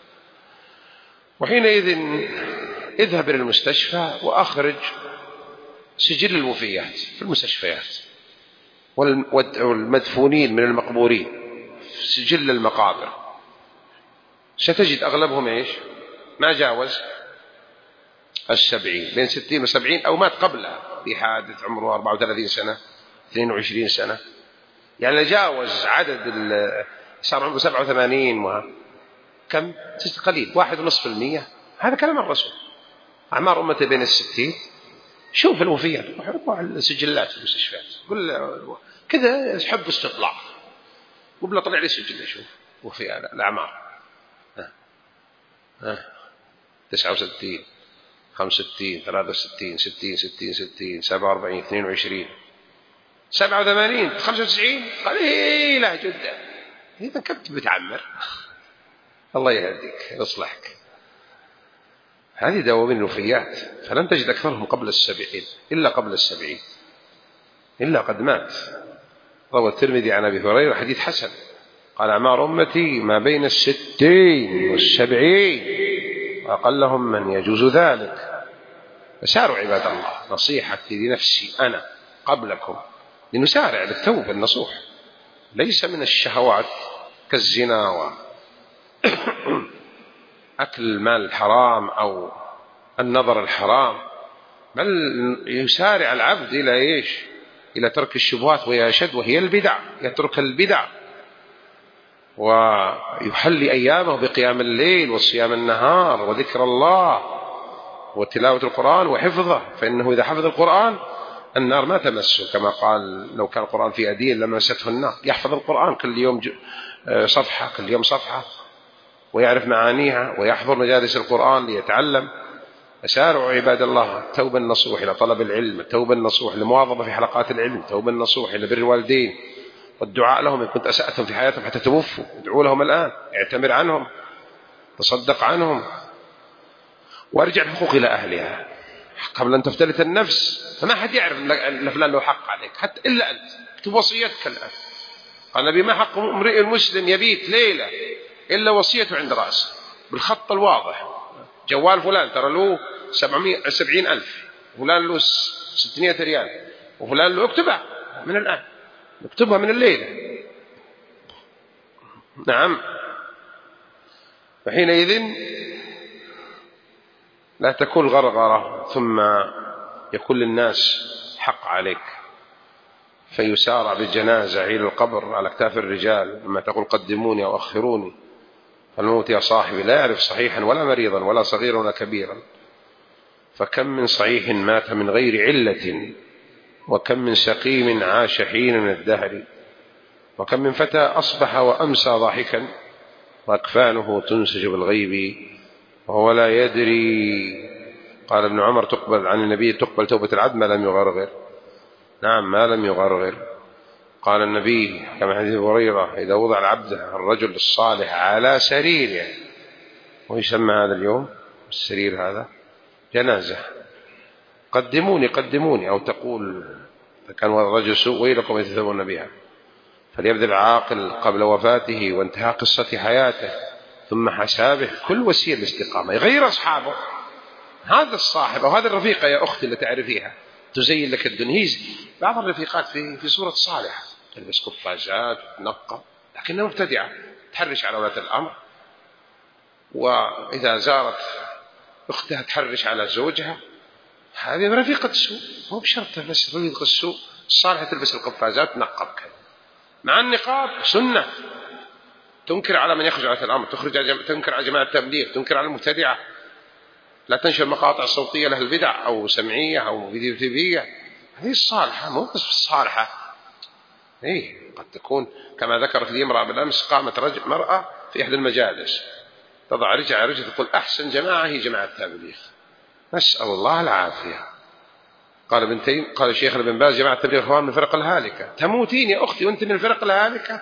وحينئذ اذهب إلى المستشفى وأخرج سجل الوفيات في المستشفيات والمدفونين من المقبورين في سجل المقابر، ستجد أغلبهم إيش؟ ما جاوز 70، بين 60 و70، أو مات قبلها بحادث عمره 34 سنة 22 سنة، يعني جاوز عدد صار عمره 87 كم قليل 1.5%. هذا كلام الرسول. أعمار أمته بين 60. شوف الوفيات، روح السجلات في المستشفيات قل كذا حب استطلاع قبل طلع لي سجل شوف وفيات الأعمار 69 65 63 60 60 60 47 22 87 95 قليلة جدا. إذا كنت بتعمر الله يهديك يصلحك. هذه دواوين الوفيات، فلن تجد أكثرهم قبل 70 إلا قبل 70 إلا قد مات. روى الترمذي عن أبي هريرة حديث حسن قال أعمار أمتي ما بين 60 و70 وأقلهم من يجوز ذلك. فساروا عباد الله، نصيحتي لنفسي أنا قبلكم لنسارع بالتوبة النصوح، ليس من الشهوات كالزنا وأكل المال الحرام أو النظر الحرام، بل يسارع العبد إلى إيش؟ إلى ترك الشبهات، وهي أشد وهي البدع، يترك البدع ويحلي أيامه بقيام الليل وصيام النهار وذكر الله وتلاوة القرآن وحفظه، فإنه إذا حفظ القرآن النار ما تمسه، كما قال لو كان القرآن في أدين لمسته النار. يحفظ القرآن كل يوم صفحة، كل يوم صفحة، ويعرف معانيها ويحضر مجالس القرآن ليتعلم. أسارعوا عباد الله التوبة النصوح إلى طلب العلم، التوبة النصوح للمواظبة في حلقات العلم، التوبة النصوح إلى بر الوالدين والدعاء لهم إن كنت أسأتهم في حياتهم حتى توفوا، ادعوا لهم الآن، اعتمر عنهم، تصدق عنهم، وارجع الحقوق إلى أهلها قبل أن تفتلت النفس. فما حد يعرف أن فلان له حق عليك حتى إلا أنت، اكتب وصيتك الآن. قال النبي ما حق امرئ المسلم يبيت ليلة إلا وصيته عند رأسه بالخط الواضح، جوال فلان ترى له 70,000، فلان له 600 ريال، وفلان له، اكتبها من الآن، اكتبها من الليلة. نعم. فحينئذ لا تكون غرغرة ثم يكون للناس حق عليك، فيسارع بالجنازة إلى القبر على أكتاف الرجال، لما تقول قدموني أو أخروني، فالموت يا صاحبي لا يعرف صحيحا ولا مريضا ولا صغيرا ولا كبيرا. فكم من صحيح مات من غير علة، وكم من سقيم عاش حين من الدهر، وكم من فتى أصبح وأمسى ضاحكا وأكفانه تنسج بالغيب وهو لا يدري. قال ابن عمر تقبل عن النبي تقبل توبة العبد ما لم يغرغر. نعم ما لم يغرغر. قال النبي كما حديث هريرة إذا وضع العبد الرجل الصالح على سريره، ويسمى هذا اليوم السرير هذا جنازة، قدموني قدموني، أو تقول كان الرجل سوء ويلكم يتثبون بها، فليبذل العاقل قبل وفاته وانتهاء قصة حياته ثم حسابه كل وسيلة الاستقامة، يغير أصحابه. هذا الصاحب أو هذا الرفيقة يا أختي اللي تعرفيها تزين لك الدنيا، بعض الرفيقات في صورة صالحة تلبس قفازات وتنقب، لكنها مبتدعة تحرش على ولاة الأمر، وإذا زارت أختها تحرش على زوجها. هذه رفيقة السوء، مو بشرط تلبس رفيقة السوء الصالحة تلبس القفازات تنقب كذا، مع النقاب سنة. تنكر على من يخرج على الأمر، تنكر على جماعة التبليغ، تنكر على المبتدعة، لا تنشر مقاطع صوتية لها البدع أو سمعية أو فيديوتيفية. هذه الصالحة، مو بس الصالحة. قد تكون كما ذكرت لي امرأة بالأمس، قامت مرأة في إحدى المجالس تضع رجل على رجل تقول أحسن جماعة هي جماعة التبليغ، نسأل الله العافية. قال ابن تيمية قال شيخنا ابن باز جماعة التبليغ هو من الفرق الهالكة. تموتين يا أختي وأنت من الفرق الهالكة،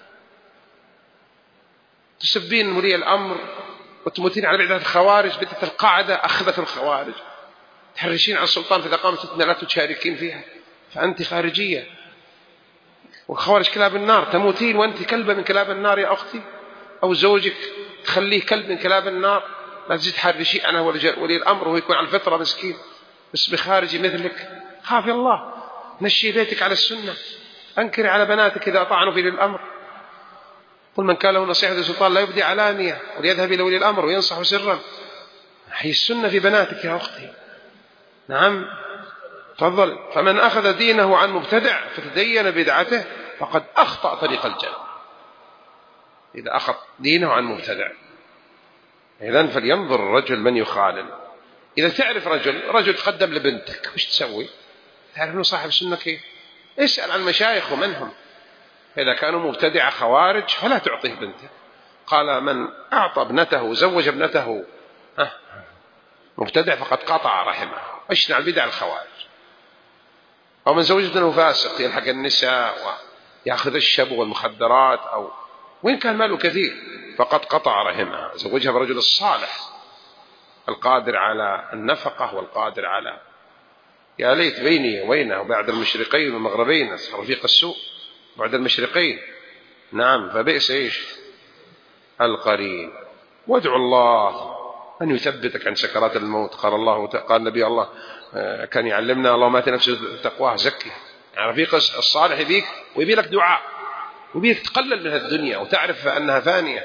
تسبين ولي الأمر وتموتين على بعدة الخوارج، بدة القاعدة أخذت الخوارج، تحرشين على السلطان في إقامة فتنة لا تشاركين فيها، فأنت خارجية، والخوارج كلاب النار. تموتين وأنت كلبة من كلاب النار يا أختي، أو زوجك تخليه كلب من كلاب النار، لا تزيد تحرشي أنا ولي الأمر وهو يكون على الفطرة مسكين بس بخارجي مثلك. خافي الله، نشي بيتك على السنة، أنكري على بناتك إذا طعنوا في الأمر. قل من كان له نصيحة للسلطان لا يبدي علانية وليذهب إلى ولي الأمر وينصح سرا. هي السنة في بناتك يا أختي. نعم تفضل. فمن أخذ دينه عن مبتدع فتدين بدعته فقد أخطأ طريق الجنة، إذا أخذ دينه عن مبتدع. إذن فلينظر الرجل من يخالل. إذا تعرف رجل تقدم لبنتك وش تسوي؟ تعرف أنه صاحب سنة كيف؟ اسأل عن مشايخ ومنهم، إذا كانوا مبتدع خوارج فلا تعطيه بنته. قال من أعطى ابنته وزوج ابنته مبتدع فقد قطع رحمه واشنع البدع الخوارج. أو من زوج ابنه فاسق يلحق النساء ويأخذ الشب والمخدرات، أو وين كان ماله كثير فقد قطع رحمه. زوجها برجل الصالح القادر على النفقة والقادر على، يا ليت بيني وبينه بعد المشرقين والمغربين رفيق السوء. بعد المشرقين. نعم، فبئس إيش القرين. وادعو الله أن يثبتك عن سكرات الموت. قال النبي الله كان يعلمنا: اللهم آت نفسي تقواها زكي. يعني رفيق الصالح يبيك ويبي لك دعاء، ويبيك تقلل من الدنيا وتعرف أنها فانية.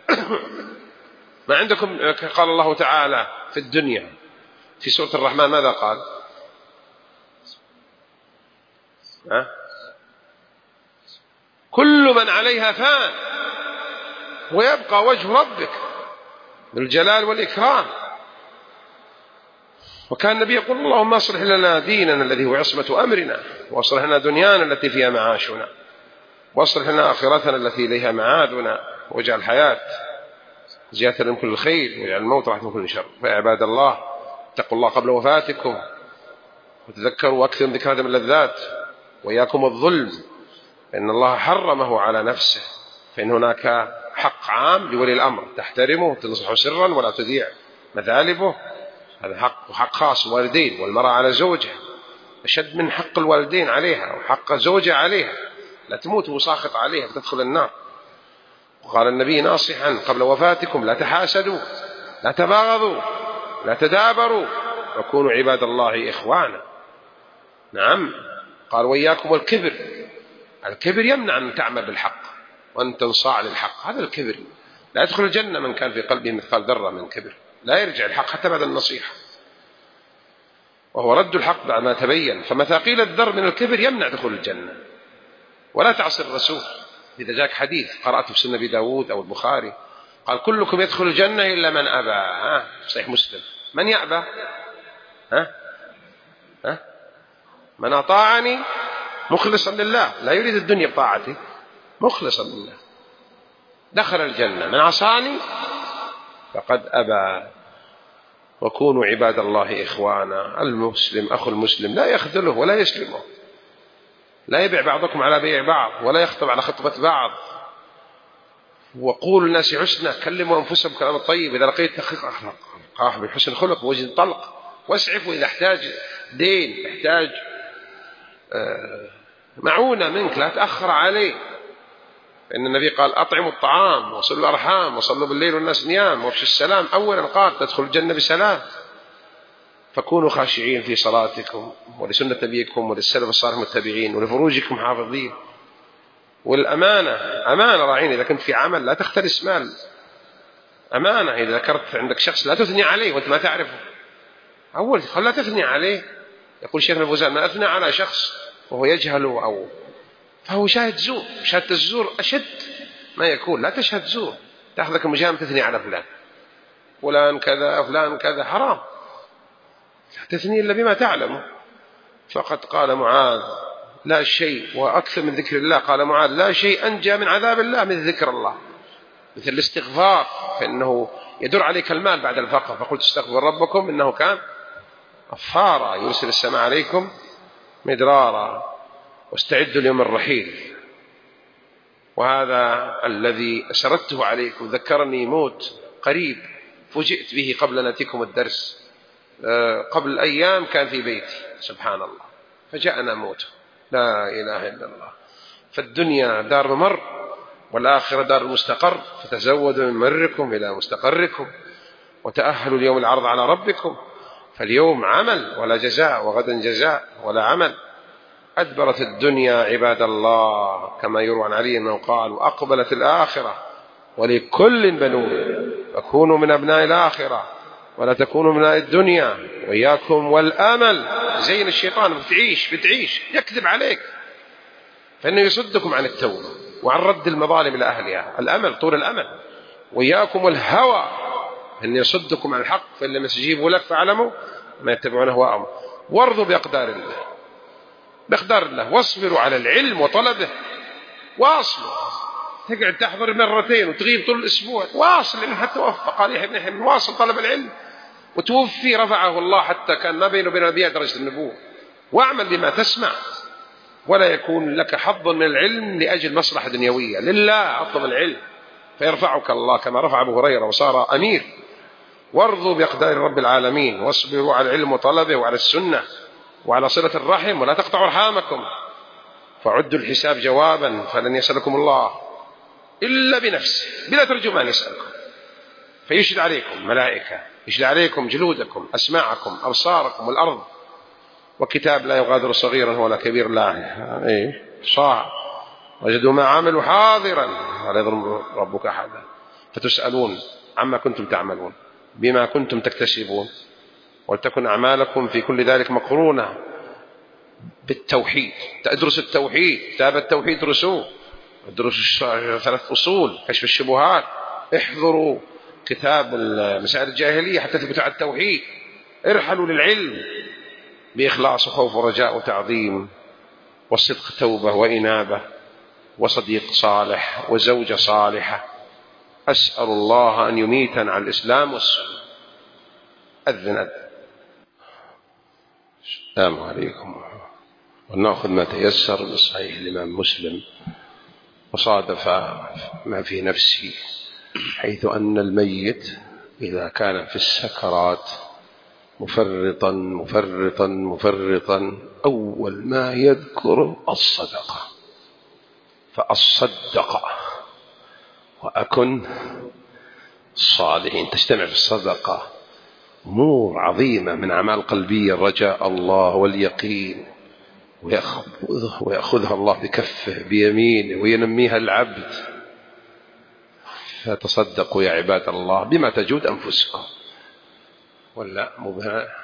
ما عندكم. قال الله تعالى في الدنيا في سورة الرحمن ماذا قال؟ كل من عليها فان ويبقى وجه ربك ذو الجلال والإكرام. وكان النبي يقول: اللهم اصلح لنا ديننا الذي هو عصمة أمرنا، واصلح لنا دنيانا التي فيها معاشنا، واصلح لنا آخرتنا التي إليها معادنا، واجعل الحياة زيادة من كل خير، واجعل الموت راحة من كل شر. فيا عباد الله، اتقوا الله قبل وفاتكم، وتذكروا أكثر من ذكر هذه اللذات، وإياكم الظلم، فإن الله حرمه على نفسه. فإن هناك حق عام لولي الأمر تحترمه وتنصحه سرا ولا تذيع مثالبه، هذا حق. وحق خاص الوالدين والمرأة على زوجها أشد من حق الوالدين عليها وحق زوجها عليها، لا تموت وساخط عليها فتدخل النار. وقال النبي ناصحا قبل وفاتكم: لا تحاسدوا، لا تباغضوا، لا تدابروا، وكونوا عباد الله إخوانا. نعم. قال: وإياكم الكبر. الكبر يمنع أن تعمل بالحق وأن تنصاع للحق، هذا الكبر. لا يدخل الجنة من كان في قلبه مثقال ذرة من كبر، لا يرجع الحق حتى بعد النصيحة، وهو رد الحق بعد ما تبين. فمثاقيل الذر من الكبر يمنع دخول الجنة. ولا تعصي الرسول. إذا جاك حديث قرأته في سنة أبي داود أو البخاري قال: كلكم يدخل الجنة إلا من أبى، صحيح مسلم. من يأبى؟ من أطاعني مخلصا لله، لا يريد الدنيا بطاعته، مخلصا لله دخل الجنة. من عصاني فقد أبى. وكونوا عباد الله إخوانا. المسلم أخو المسلم لا يخذله ولا يسلمه، لا يبيع بعضكم على بيع بعض، ولا يخطب على خطبة بعض. وقولوا الناس حسنا، كلموا أنفسهم كلام الطيب. إذا لقيت أخاك بحسن خلق ووجه طلق، واسعفوا إذا احتاج دين، احتاج معونة منك، لا تأخر عليه. فإن النبي قال: أطعموا الطعام وصلوا الأرحام وصلوا بالليل والناس نيام وافشوا السلام. أولا قال: تدخل الجنة بسلام. فكونوا خاشعين في صلاتكم، ولسنة نبيكم وللسلف الصالح متبعين، ولفروجكم حافظين. والأمانة، أمانة راعين. إذا كنت في عمل لا تختلس مال، أمانة. إذا ذكرت عندك شخص لا تثني عليه وأنت ما تعرفه. أول لا تثني عليه. يقول شيخنا الفوزان: ما أثنى على شخص وهو يجهل أو فهو شاهد زور. شهادة الزور أشد ما يكون. لا تشهد زور، تأخذك المجامع تثني على فلان، فلان كذا فلان كذا، حرام. لا تثني إلا بما تعلم. فقد قال معاذ: لا شيء، وأكثر من ذكر الله. قال معاذ: لا شيء أنجى من عذاب الله من ذكر الله، مثل الاستغفار، فإنه يدر عليك المال بعد الفقر. فقلت: استغفر ربكم إنه كان غفارا يرسل السماء عليكم مدرارا، واستعدوا ليوم الرحيل. وهذا الذي أسردته عليكم ذكرني موت قريب فوجئت به قبل أن أتيكم الدرس. قبل أيام كان في بيتي، سبحان الله، فجاءنا موته. لا إله إلا الله. فالدنيا دار ممر والآخرة دار المستقر، فتزودوا من مركم إلى مستقركم، وتأهلوا اليوم العرض على ربكم. فاليوم عمل ولا جزاء، وغدا جزاء ولا عمل. أدبرت الدنيا عباد الله، كما يروى عن علي أنه قال: وأقبلت الآخرة ولكل بنون، فكونوا من أبناء الآخرة ولا تكونوا من أبناء الدنيا، وإياكم والأمل. زين الشيطان، بتعيش يكذب عليك، فإنه يصدكم عن التوبة وعن رد المظالم إلى أهلها. الأمل، طول الأمل. وإياكم والهوى، أن يصدكم عن الحق، فإن لم يستجيبوا لك فاعلموا ما يتبعون أهواءهم. وارضوا بأقدار الله، واصبروا على العلم وطلبه. واصلوا، تقعد تحضر مرتين وتغيب طول الأسبوع، واصل لأنه حتى وفق. قال يحيى بن يحيى: واصل طلب العلم. وتوفي رفعه الله حتى كان ما بينه وبين الأنبياء درجة النبوة. واعمل بما تسمع، ولا يكون لك حظ من العلم لأجل مصلحة دنيوية. لله أطلب العلم فيرفعك الله، كما رفع أبو هريرة وصار أمير. وارضوا بأقدار رب العالمين، واصبروا على العلم وطلبه، وعلى السنة، وعلى صلة الرحم، ولا تقطعوا أرحامكم، فعدوا الحساب جوابا فلن يسألكم الله إلا بنفسه بلا ترجمان يسألكم، فيشهد عليكم ملائكة، يشهد عليكم جلودكم، أسماعكم، أبصاركم، والأرض، وكتاب لا يغادر صغيرا ولا كبير لا صاع، وجدوا ما عملوا حاضرا ولا يظلم ربك أحدا، فتسألون عما كنتم تعملون بما كنتم تكتسبون، ولتكن أعمالكم في كل ذلك مقرونة بالتوحيد. تدرس التوحيد، كتاب التوحيد درسوه، ادرسوا 3 أصول، كشف الشبهات، احضروا كتاب مسائل الجاهلية حتى تثبتوا على التوحيد، ارحلوا للعلم بإخلاص وخوف ورجاء وتعظيم والصدق توبة وإنابة وصديق صالح وزوجة صالحة. أسأل الله أن يميتنا على الإسلام والسنة. أذن. السلام عليكم. ونأخذ ما تيسر من صحيح الإمام مسلم. وصادف ما في نفسي حيث أن الميت إذا كان في السكرات مفرطا أول ما يذكر الصدقة، فأصدق وأكن الصالحين. تجتمع في الصدقة أمور عظيمة من أعمال قلبية، الرجاء الله واليقين، ويأخذها الله بكفه بيمينه وينميها العبد. فتصدقوا يا عباد الله بما تجود أنفسكم، ولا مبهى